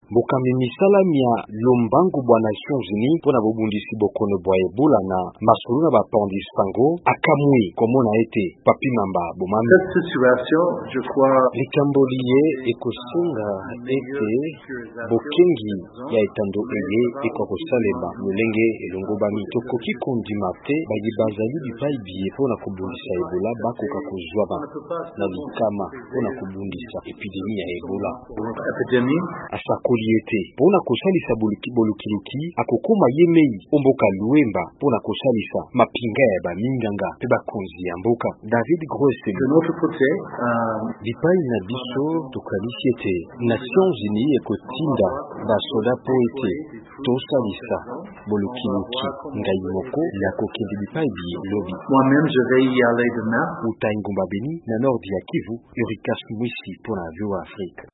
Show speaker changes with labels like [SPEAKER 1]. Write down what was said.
[SPEAKER 1] Bokambi misala mia lombangu bwa Nations Unies pona bobundisi bokono bwa Ebola na masolo na bapandi sango akamwi komona ete papi mamba bomami.
[SPEAKER 2] Cette situation, je crois,
[SPEAKER 1] likambo liye ekosenga ete bokengi ya etando eye ekwa kosalema lolenge elongobami tokoki kondima te bayi bazali bipai biye pona kobundisa Ebola bakoka kozwama na likama pona kobundisa epidemi ya Ebola. Asakoli ete pona kosalisa bolukiluki akokoma yemei omboka luemba pona kosalisa mapinga ya baminganga pe bakonzi ya mboka. David Grosse
[SPEAKER 2] de notre côté,
[SPEAKER 1] bipai na biso tokanisi ete Nations Unies ekotinda basoda po ete tosalisa bolukiluki ngai moko ya kokende bipai biye lobi.
[SPEAKER 2] Moi-même je vais y aller demain.
[SPEAKER 1] Uta Ingomba Beni na nord ya Kivu, Erika Mwisi pona VOA Afrique.